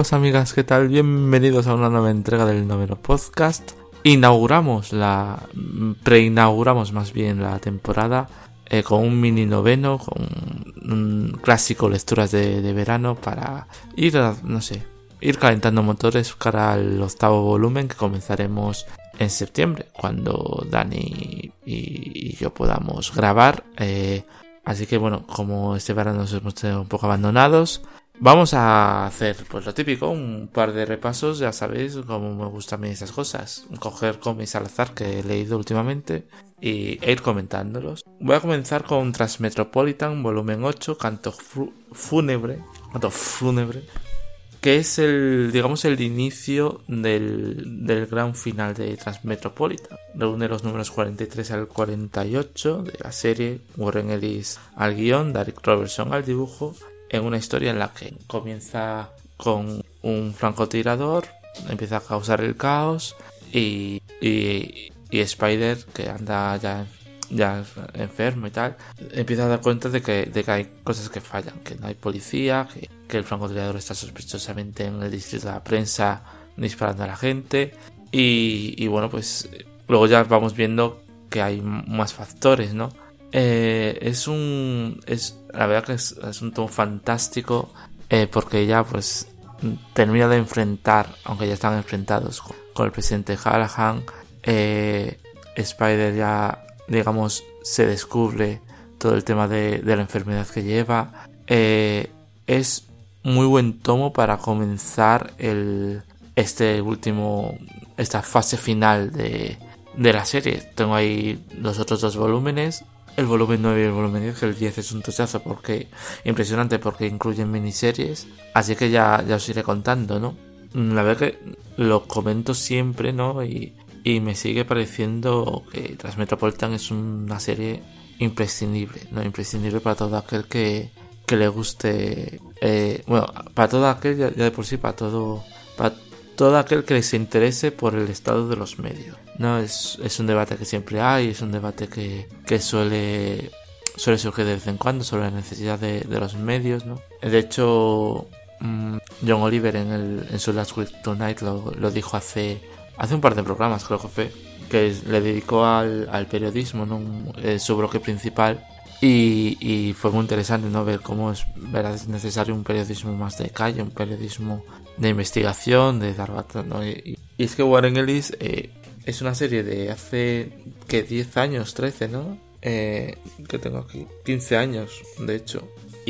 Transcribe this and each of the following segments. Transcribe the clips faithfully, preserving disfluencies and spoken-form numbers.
amigos, amigas, ¿qué tal? Bienvenidos a una nueva entrega del noveno podcast. Inauguramos la... preinauguramos más bien la temporada eh, con un mini noveno, con un clásico lecturas de, de verano para ir, a, no sé, ir calentando motores cara al octavo volumen que comenzaremos en septiembre, cuando Dani y, y yo podamos grabar. Eh, así que bueno, como este verano nos hemos tenido un poco abandonados, vamos a hacer pues lo típico, un par de repasos. Ya sabéis cómo me gustan a mí esas cosas, coger cómics al azar que he leído últimamente y e ir comentándolos. Voy a comenzar con Transmetropolitan volumen ocho, Canto fru- Fúnebre, Canto Fúnebre, que es el, digamos, el inicio del, del gran final de Transmetropolitan. Reúne los números cuarenta y tres al cuarenta y ocho de la serie, Warren Ellis al guión, Darick Robertson al dibujo, en una historia en la que comienza con un francotirador, empieza a causar el caos y, y, y Spider, que anda ya, ya enfermo y tal, empieza a dar cuenta de que, de que hay cosas que fallan, que no hay policía, que, que el francotirador está sospechosamente en el distrito de la prensa disparando a la gente y, y bueno, pues luego ya vamos viendo que hay más factores, ¿no? Eh, es un es la verdad que es, es un tomo fantástico, eh, porque ya pues termina de enfrentar, aunque ya están enfrentados con, con el presidente Callahan. eh, Spider ya, digamos, se descubre todo el tema de, de la enfermedad que lleva. Eh, es muy buen tomo para comenzar el este último esta fase final de, de la serie. Tengo ahí los otros dos volúmenes, el volumen nueve y el volumen diez, que el diez es un tochazo porque impresionante, porque incluyen miniseries, así que ya, ya os iré contando, ¿no? La verdad que lo comento siempre, ¿no? Y, y me sigue pareciendo que Transmetropolitan es una serie imprescindible, ¿no? Imprescindible para todo aquel que, que le guste, eh, bueno, para todo aquel, ya, ya de por sí, para todo, para todo aquel que se interese por el estado de los medios. No, es, es un debate que siempre hay, es un debate que, que suele, suele surgir de vez en cuando sobre la necesidad de, de los medios, ¿no? De hecho, mmm, John Oliver en, el, en su Last Week Tonight lo, lo dijo hace, hace un par de programas, creo que fue, que le dedicó al, al periodismo, ¿no? Eh, su bloque principal. Y, y fue muy interesante, ¿no? Ver cómo es, verdad, es necesario un periodismo más de calle, un periodismo de investigación, de dar batalla, ¿no? Y, y es que Warren Ellis eh, es una serie de hace, que diez años, trece, ¿no? Eh, que tengo aquí, quince años, de hecho.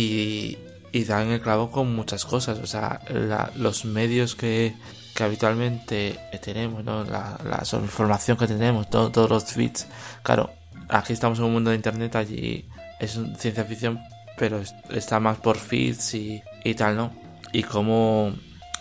Y, y da en el clavo con muchas cosas, o sea, la, los medios que, que habitualmente tenemos, ¿no? La, la información que tenemos, todo, todos los tweets, claro. Aquí estamos en un mundo de internet, allí es ciencia ficción, pero está más por feeds y, y tal, ¿no? Y como...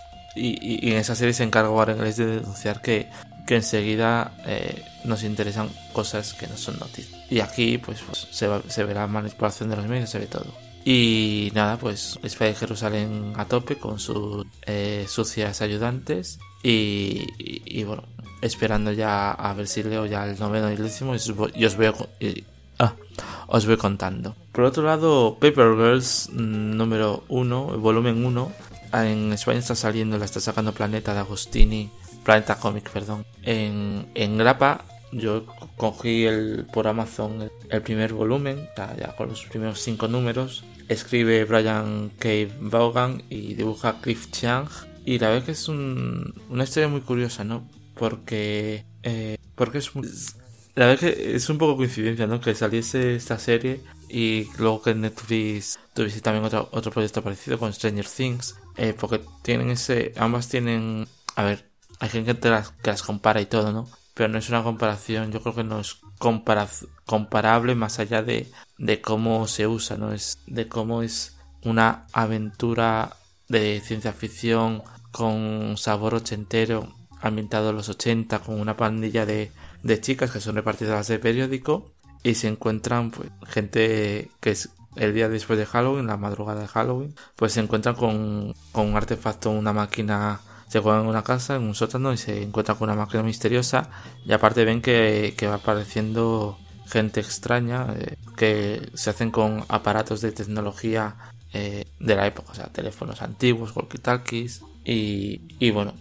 Y, y en esa serie se encarga Warren Ellis de denunciar que, que enseguida eh, nos interesan cosas que no son noticias. Y aquí pues, pues se, va, se ve la manipulación de los medios, se ve todo. Y nada, pues Spider Jerusalén a tope con sus eh, sucias ayudantes y, y, y bueno, esperando ya a ver si leo ya el noveno y el décimo y os voy, y os voy, y, ah, os voy contando. Por otro lado, Paper Girls número uno, volumen uno, en España está saliendo, la está sacando Planeta de Agostini, Planeta Comic, perdón, en, en grapa. Yo cogí el, por Amazon el, el primer volumen, ya con los primeros cinco números. Escribe Brian K. Vaughan y dibuja Cliff Chiang. Y la verdad que es un, una historia muy curiosa, ¿no? Porque, eh, porque es muy, la verdad que es un poco coincidencia, ¿no? Que saliese esta serie y luego que Netflix tuviese también otro, otro proyecto parecido con Stranger Things. Eh, porque tienen ese, ambas tienen, a ver, hay gente que las, que las compara y todo, ¿no? Pero no es una comparación, yo creo que no es compara, comparable más allá de, de cómo se usa, ¿no? Es de cómo es una aventura de ciencia ficción con sabor ochentero, ambientado en los ochenta, con una pandilla de, de chicas que son repartidoras de periódico y se encuentran, pues, gente que es el día después de Halloween, la madrugada de Halloween, pues se encuentran con, con un artefacto, una máquina. Se juegan en una casa, en un sótano, y se encuentran con una máquina misteriosa. Y aparte ven que, que va apareciendo gente extraña, eh, que se hacen con aparatos de tecnología eh, de la época, o sea, teléfonos antiguos, walkie-talkies, Y, y bueno,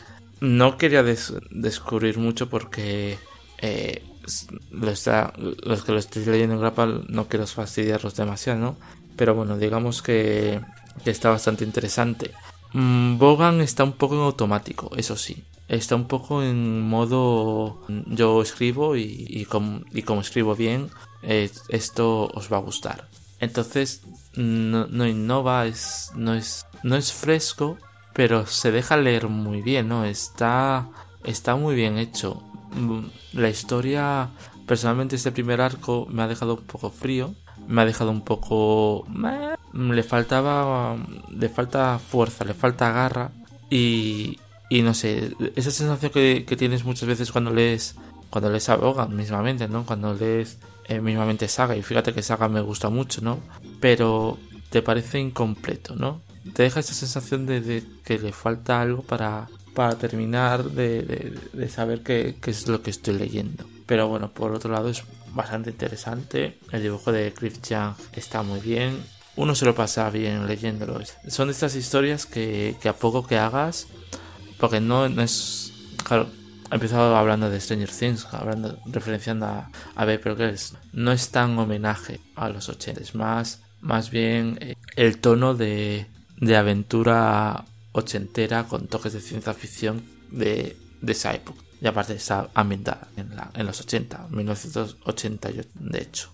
no quería des- descubrir mucho porque eh, lo está, los que lo estéis leyendo en grapa no quiero fastidiarlos demasiado, ¿no? Pero bueno, digamos que, que está bastante interesante. Mm, Bogan está un poco en automático, eso sí. Está un poco en modo yo escribo y, y, com, y como escribo bien, eh, esto os va a gustar. Entonces no, no innova, es, no, es, no es fresco, pero se deja leer muy bien, ¿no? Está, está muy bien hecho. La historia, personalmente este primer arco me ha dejado un poco frío, me ha dejado un poco... Le faltaba, le falta fuerza, le falta garra y... Y no sé, esa sensación que, que tienes muchas veces cuando lees cuando lees a Bogan mismamente, ¿no? Cuando lees eh, mismamente Saga, y fíjate que Saga me gusta mucho, ¿no? Pero te parece incompleto, ¿no? Te deja esa sensación de, de que le falta algo para, para terminar de, de, de saber qué, qué es lo que estoy leyendo. Pero bueno, por otro lado es bastante interesante. El dibujo de Cliff Young está muy bien. Uno se lo pasa bien leyéndolo. Son de estas historias que, que a poco que hagas... Porque no, no es... Claro, he empezado hablando de Stranger Things, hablando, referenciando a, a Beverly Girls. No es tan homenaje a los ochenta, es más, más bien eh, el tono de, de aventura ochentera con toques de ciencia ficción de, de esa época. Y aparte está ambientada en, la, en los ochenta, mil novecientos ochenta y ocho de hecho.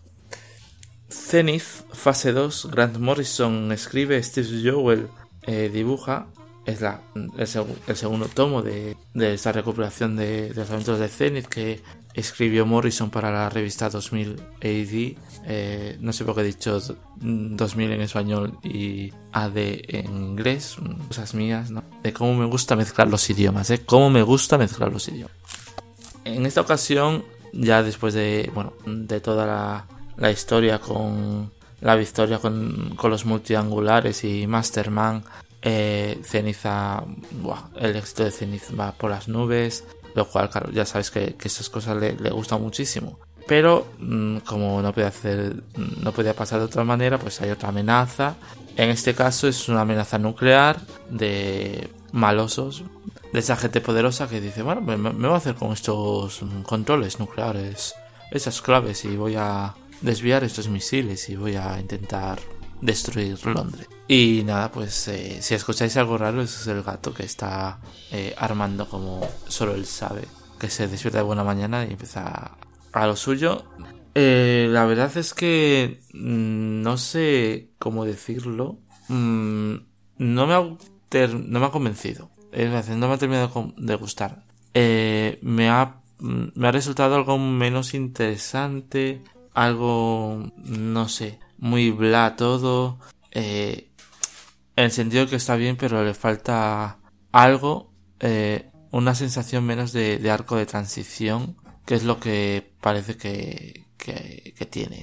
Zenith, fase dos, Grant Morrison escribe, Steve Jowell eh, dibuja. Es la, el, seg- el segundo tomo de, de esta recuperación de, de los aventuras de Zenith que escribió Morrison para la revista dos mil A D. Eh, no sé por qué he dicho dos mil en español y A D en inglés. Cosas mías, ¿no? De cómo me gusta mezclar los idiomas, ¿eh? Cómo me gusta mezclar los idiomas. En esta ocasión, ya después de, bueno, de toda la, la historia con la victoria con, con los multiangulares y Masterman, Eh, Ceniza, buah, el éxito de Ceniza va por las nubes, lo cual, claro, ya sabes que, que esas cosas le, le gustan muchísimo. Pero mmm, como no puede hacer, no podía pasar de otra manera, pues hay otra amenaza. En este caso es una amenaza nuclear de malosos, de esa gente poderosa que dice, bueno, me, me voy a hacer con estos controles nucleares, esas claves, y voy a desviar estos misiles y voy a intentar destruir Londres. Y nada, pues eh, si escucháis algo raro, ese es el gato que está eh, armando como solo él sabe, que se despierta de buena mañana y empieza a lo suyo. Eh, la verdad es que mmm, no sé cómo decirlo. Mm, no, me ha ter- no me ha convencido. Es decir, no me ha terminado de gustar. Eh, me ha me ha resultado algo menos interesante, algo, no sé, muy bla todo. Eh, en el sentido que está bien, pero le falta algo, eh, una sensación menos de, de arco de transición, que es lo que parece que, que, que tiene.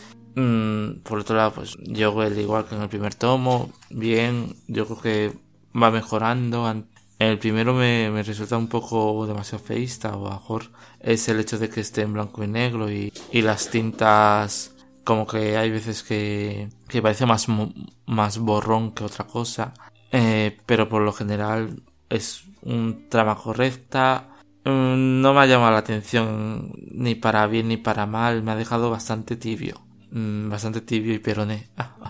Mm, por otro lado, pues yo, igual que en el primer tomo, bien, yo creo que va mejorando. En el primero me, me resulta un poco demasiado feísta, o a lo mejor es el hecho de que esté en blanco y negro y, y las tintas... Como que hay veces que, que parece más, más borrón que otra cosa. Eh, pero por lo general es un trama correcta. Mm, no me ha llamado la atención ni para bien ni para mal. Me ha dejado bastante tibio. Mm, bastante tibio y peroné.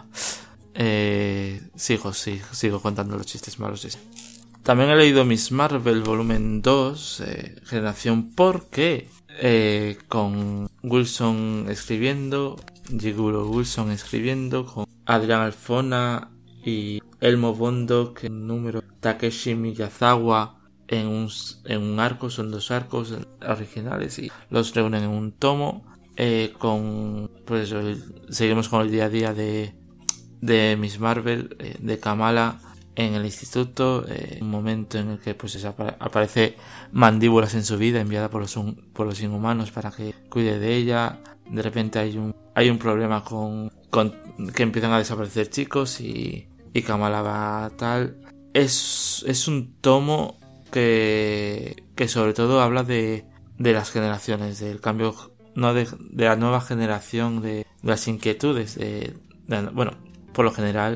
eh, sigo, sigo, sigo contando los chistes malos. También he leído Miss Marvel volumen dos, eh, Generación Porque, eh, con Wilson escribiendo, Jiguro Wilson escribiendo, con Adrián Alfona y Elmo Bondo, que en número Takeshi Miyazawa en un, en un arco, son dos arcos originales y los reúnen en un tomo, eh, con, pues el, seguimos con el día a día de, de Miss Marvel, eh, de Kamala, en el instituto, eh, un momento en el que pues apare- aparece Mandíbulas en su vida, enviada por los, un- por los inhumanos para que cuide de ella. De repente hay un hay un problema con, con que empiezan a desaparecer chicos y, y Kamala va tal. Es, es un tomo que, que sobre todo habla de, de las generaciones, del cambio, no de, de la nueva generación, de, de las inquietudes, de, de, bueno, por lo general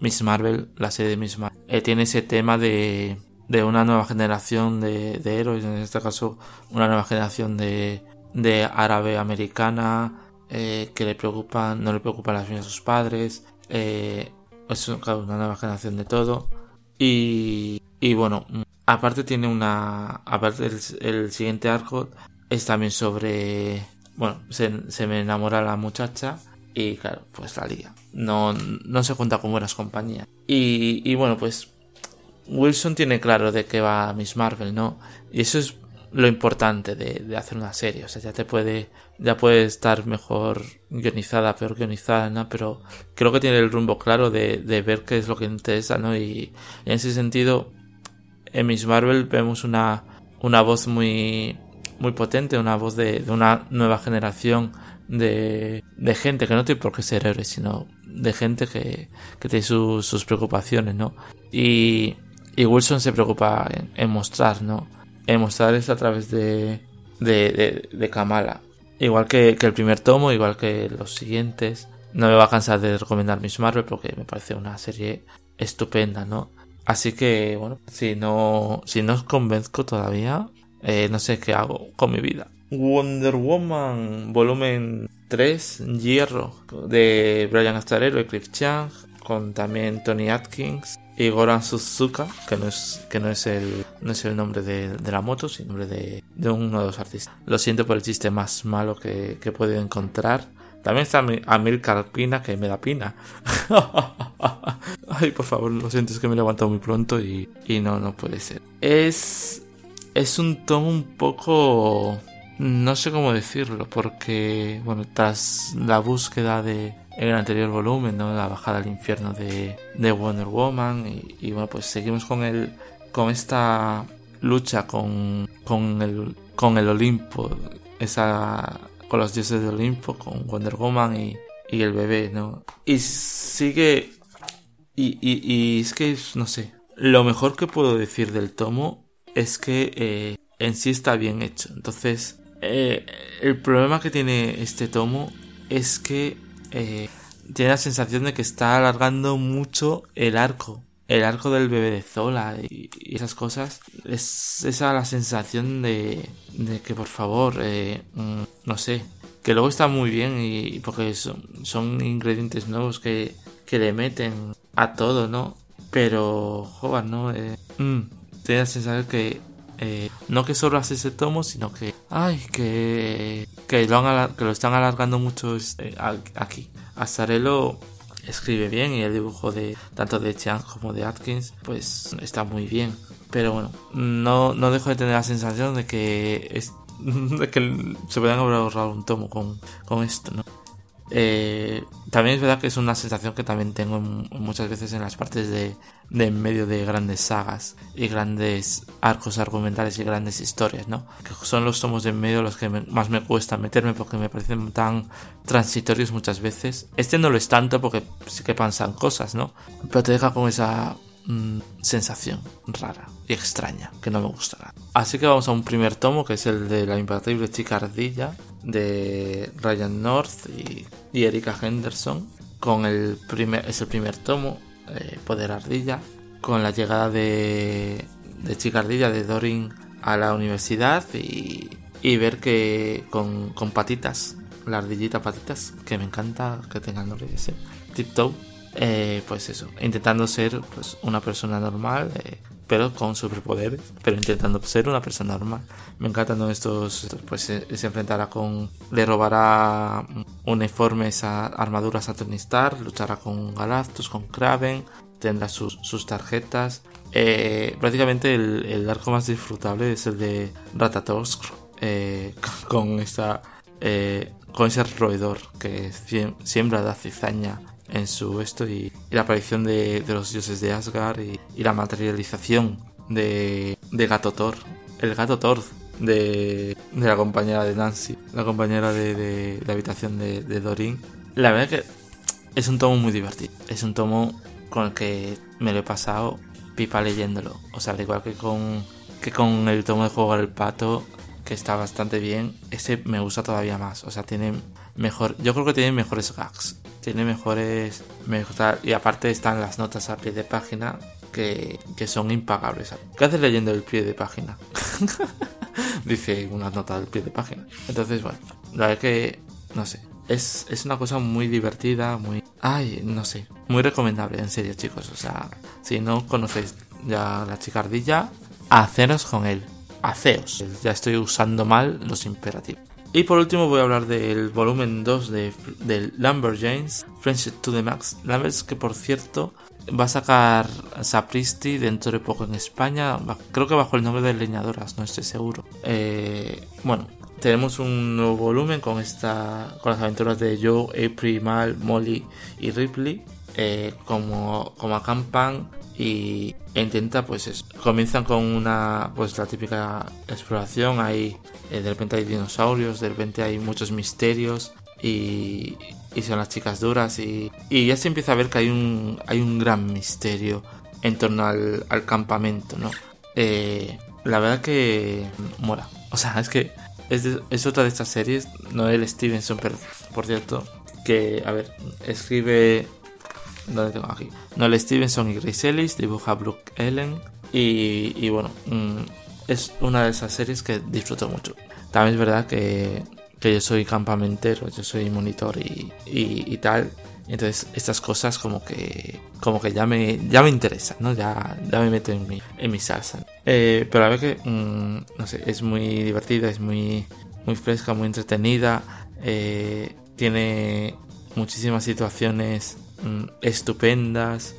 Miss Marvel, la serie de Miss Marvel, eh, tiene ese tema de, de una nueva generación de, de héroes, en este caso una nueva generación de, de árabe americana, eh, que le preocupan, no le preocupan las vidas de sus padres, eh, es claro, una nueva generación de todo. Y, y bueno, aparte tiene una, aparte el, el siguiente arco es también sobre, bueno, se, se me enamora la muchacha y claro, pues la lía. No, no se junta con buenas compañías. Y, y bueno, pues Wilson tiene claro de qué va Miss Marvel, ¿no? Y eso es lo importante de, de hacer una serie. O sea, ya te puede, ya puede estar mejor guionizada, peor guionizada, ¿no? Pero creo que tiene el rumbo claro de, de ver qué es lo que interesa, ¿no? Y, y en ese sentido, en Miss Marvel vemos una, una voz muy, muy potente, una voz de, de una nueva generación de, de gente que no tiene por qué ser héroes, sino de gente que, que tiene sus, sus preocupaciones, ¿no? Y, y Wilson se preocupa en, en mostrar, ¿no? En mostrar esto a través de, de, de, de Kamala. Igual que, que el primer tomo, igual que los siguientes. No me va a cansar de recomendar Miss Marvel porque me parece una serie estupenda, ¿no? Así que, bueno, si no, si no os convenzco todavía, eh, no sé qué hago con mi vida. Wonder Woman volumen tres, Hierro, de Brian Azzarello y Cliff Chiang, con también Tony Atkins y Goran Suzuka, que no es, que no es el, no es el nombre de, de la moto, sino el nombre de, de uno de los artistas. Lo siento por el chiste más malo que, que he podido encontrar. También está Amilcar Pina, que me da pina. Ay, por favor, lo siento, es que me he levantado muy pronto y, y no, no puede ser. Es, es un tomo un poco, no sé cómo decirlo, porque, bueno, tras la búsqueda de en el anterior volumen, ¿no? La bajada al infierno de, de Wonder Woman y, y bueno, pues seguimos con el, con esta lucha con, con el, con el Olimpo, esa, con los dioses del Olimpo, con Wonder Woman y, y el bebé, ¿no? Y sigue, y, y, y es que, no sé, lo mejor que puedo decir del tomo es que eh, en sí está bien hecho. Entonces, eh, el problema que tiene este tomo es que Eh, tiene la sensación de que está alargando mucho el arco el arco del bebé de Zola y, y esas cosas. Es esa la sensación de, de que por favor eh, mm, no sé, que luego está muy bien y porque son, son ingredientes nuevos que, que le meten a todo, ¿no? Pero joder, ¿no? Eh, mm, tiene la sensación que Eh, no que solo hace ese tomo, sino que ay, que que lo, han, que lo están alargando mucho este, aquí. Azzarello escribe bien y el dibujo de tanto de Chiang como de Atkins pues está muy bien, pero bueno, no, no dejo de tener la sensación de que es, de que se podrían haber ahorrado un tomo con, con esto, ¿no? Eh, también es verdad que es una sensación que también tengo en, muchas veces en las partes de, de en medio de grandes sagas y grandes arcos argumentales y grandes historias, ¿no? Que son los tomos de en medio los que me, más me cuesta meterme porque me parecen tan transitorios muchas veces. Este no lo es tanto porque sí que pasan cosas, ¿no? Pero te deja con esa mmm, sensación rara y extraña que no me gustará. Así que vamos a un primer tomo, que es el de La Imbatible Chica Ardilla, de Ryan North y, y Erika Henderson, con el primer, es el primer tomo, eh, Poder Ardilla, con la llegada de, de Chica Ardilla, de Doreen a la universidad y, y ver que con, con Patitas, la ardillita Patitas, que me encanta que tenga el nombre de ese, Tiptoe, eh, pues eso, intentando ser pues una persona normal, eh, pero con superpoderes, pero intentando ser una persona normal. Me encantan, ¿no? estos, pues se, se enfrentará con, le robará uniformes, a armaduras a Tony Stark, luchará con Galactus, con Kraven, tendrá sus, sus tarjetas. Eh, prácticamente el, el arco más disfrutable es el de Ratatosk, eh, con esta, eh, con ese roedor que siembra la cizaña en su esto y, y la aparición de, de los dioses de Asgard y, y la materialización de, de Gato Thor, el Gato Thor de, de la compañera de Nancy, la compañera de, de, de habitación de, de Doreen. La verdad que es un tomo muy divertido, es un tomo con el que me lo he pasado pipa leyéndolo, o sea, al igual que con, que con el tomo de Jugar el Pato, que está bastante bien, este me gusta todavía más, o sea, tiene mejor, yo creo que tiene mejores gags tiene mejores, mejor, y aparte están las notas a pie de página que, que son impagables. ¿Qué haces leyendo el pie de página? Dice unas notas del pie de página. Entonces, bueno, la verdad que, no sé, es, es una cosa muy divertida, muy... Ay, no sé, muy recomendable, en serio, chicos. O sea, si no conocéis ya La Chica Ardilla, haceros con él. Haceos. Ya estoy usando mal los imperativos. Y por último voy a hablar del volumen dos de, de Lumberjanes, Friendship to the Max. Lumberjanes, que por cierto va a sacar Sapristi dentro de poco en España, creo que bajo el nombre de Leñadoras, no estoy seguro. Eh, bueno, tenemos un nuevo volumen con esta con las aventuras de Joe, April, Mal, Molly y Ripley, eh, como, como acampan y e intenta, pues eso. Comienzan con una, pues la típica exploración. Hay eh, de repente hay dinosaurios, de repente hay muchos misterios y, y son las chicas duras y, y ya se empieza a ver que hay un hay un gran misterio en torno al, al campamento, ¿no? Eh, la verdad que mola. O sea, es que es, de, es otra de estas series. Noel Stevenson, por, por cierto, que, a ver, escribe... ¿Dónde tengo aquí? Noel Stevenson y Grace Ellis, dibuja Brooke Ellen y, y bueno, mmm, es una de esas series que disfruto mucho. También es verdad que, que yo soy campamentero, yo soy monitor y, y, y tal, entonces estas cosas como que como que ya me ya me interesan, ¿no? Ya, ya me meto en mi, en mi salsa. Eh, pero la verdad que mmm, no sé, es muy divertida, es muy, muy fresca, muy entretenida, eh, tiene muchísimas situaciones estupendas.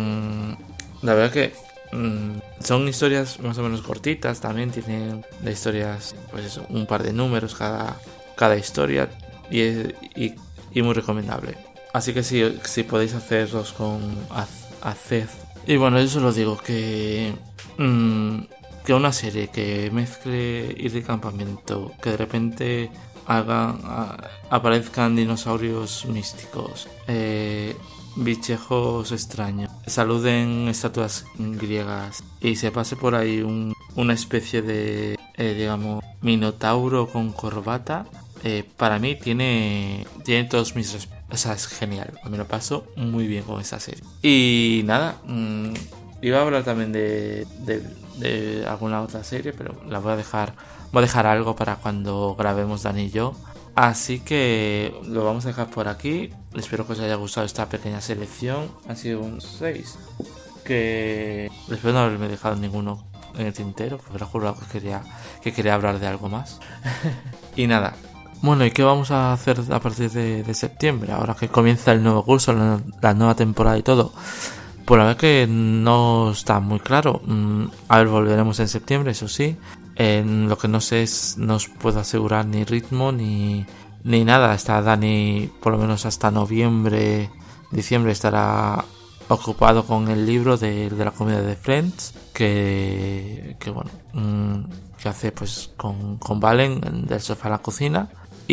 La verdad que mmm, son historias más o menos cortitas. También tienen de historias, pues eso, un par de números cada, cada historia y, y, y muy recomendable. Así que si, si podéis hacerlos con haced. Y bueno, yo solo digo que mmm, que una serie que mezcle ir de campamento, que de repente hagan a, aparezcan dinosaurios místicos, eh, bichejos extraños, saluden estatuas griegas y se pase por ahí un, una especie de eh, digamos minotauro con corbata, eh, para mí tiene tiene todos mis respetos. O sea, es genial, me lo paso muy bien con esta serie. Y nada, mmm, iba a hablar también de, de, de alguna otra serie, pero la voy a dejar voy a dejar algo para cuando grabemos Dani y yo. Así que lo vamos a dejar por aquí. Espero que os haya gustado esta pequeña selección. Ha sido un seis. Que espero no haberme dejado ninguno en el tintero, porque era jurado que quería, que quería hablar de algo más. Y nada. Bueno, ¿y qué vamos a hacer a partir de, de septiembre? Ahora que comienza el nuevo curso, la, la nueva temporada y todo. Pues la verdad que no está muy claro. A ver, volveremos en septiembre, eso sí. En lo que no sé es, no os puedo asegurar ni ritmo ni, ni nada. Está Dani por lo menos hasta noviembre, diciembre estará ocupado con el libro de, de la comedia de Friends, que, que bueno, mmm, que hace pues con, con Valen del sofá a la cocina.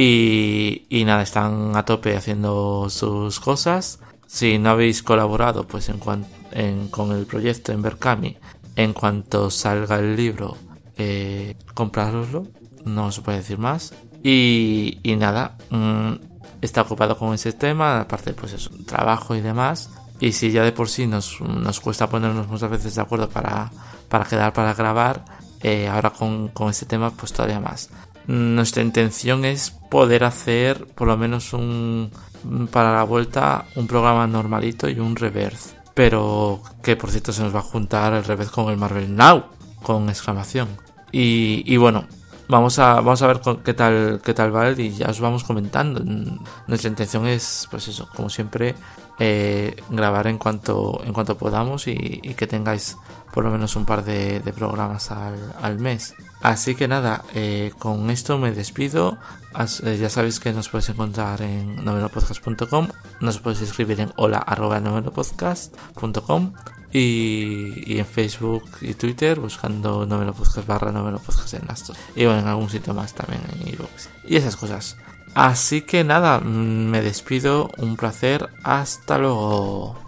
Y, y nada, están a tope haciendo sus cosas. Si no habéis colaborado pues en cuan, en, con el proyecto en Berkami, en cuanto salga el libro, Eh, comprároslo, no os puede decir más. Y, y nada, mmm, está ocupado con ese tema, aparte pues es un trabajo y demás. Y si ya de por sí nos, nos cuesta ponernos muchas veces de acuerdo para, para quedar para grabar, eh, ahora con, con este tema pues todavía más. Nuestra intención es poder hacer por lo menos un para la vuelta un programa normalito y un reverse, pero que por cierto se nos va a juntar el reverse con el Marvel Now con exclamación. Y, y bueno, vamos a vamos a ver con, qué tal qué tal va y ya os vamos comentando. Nuestra intención es, pues eso, como siempre, eh, grabar en cuanto en cuanto podamos y, y que tengáis por lo menos un par de, de programas al, al mes. Así que nada, eh, con esto me despido. As, eh, ya sabéis que nos podéis encontrar en novenopodcast punto com, nos podéis escribir en hola arroba novenopodcast punto com y, y en Facebook y Twitter buscando novenopodcast barra novenopodcast en las dos. Y bueno, en algún sitio más también en iVoox y esas cosas. Así que nada, me despido, un placer, hasta luego.